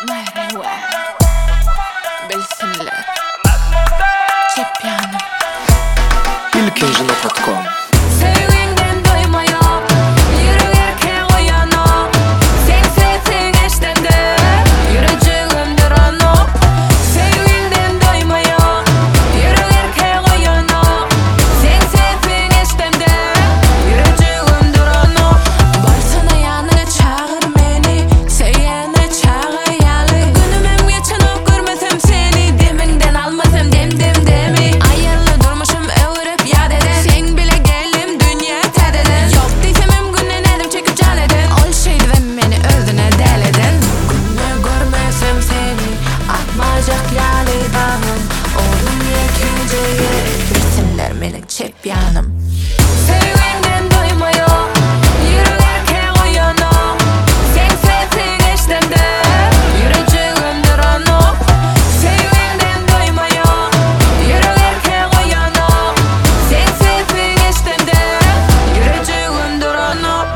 Merhaba. Bilsinler. Çepyanım. ilkejine.com Sevginden doymaya yürürken uyanıp sen sesin eştemde yürüyeceğimdir anıp. Sevginden doymaya yürürken uyanıp sen sesin eştemde yürüyeceğimdir anıp. Barsana yanına çağır beni, söyleyene çağırayalı. Günümüm geçinip görmesem seni, deminden almasam demi. Ayarlı durmuşum öğrep yad eden, sen bile gelim dünya tədeden. Yok deysem ömgünden edim çekip can eden, ol şeydi ve beni özüne del eden. Günde görmesem seni, atmayacak yalı dağım. Oğlum yekinceye bilsinler melek çepyanım. Sevginden doymaya yürürken uyanıp sen sesin eştemde yürüyeceğimdir anıp. Sevginden doymaya yürürken uyanıp sen sesin eştemde yürüyeceğimdir anıp.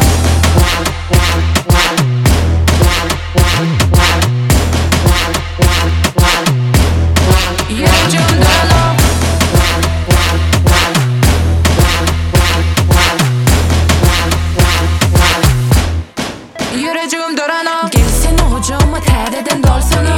Yürüyeceğimdir anıp. Yürüyeceğimdir anıp. Gelsene hocama tədeden dolsana.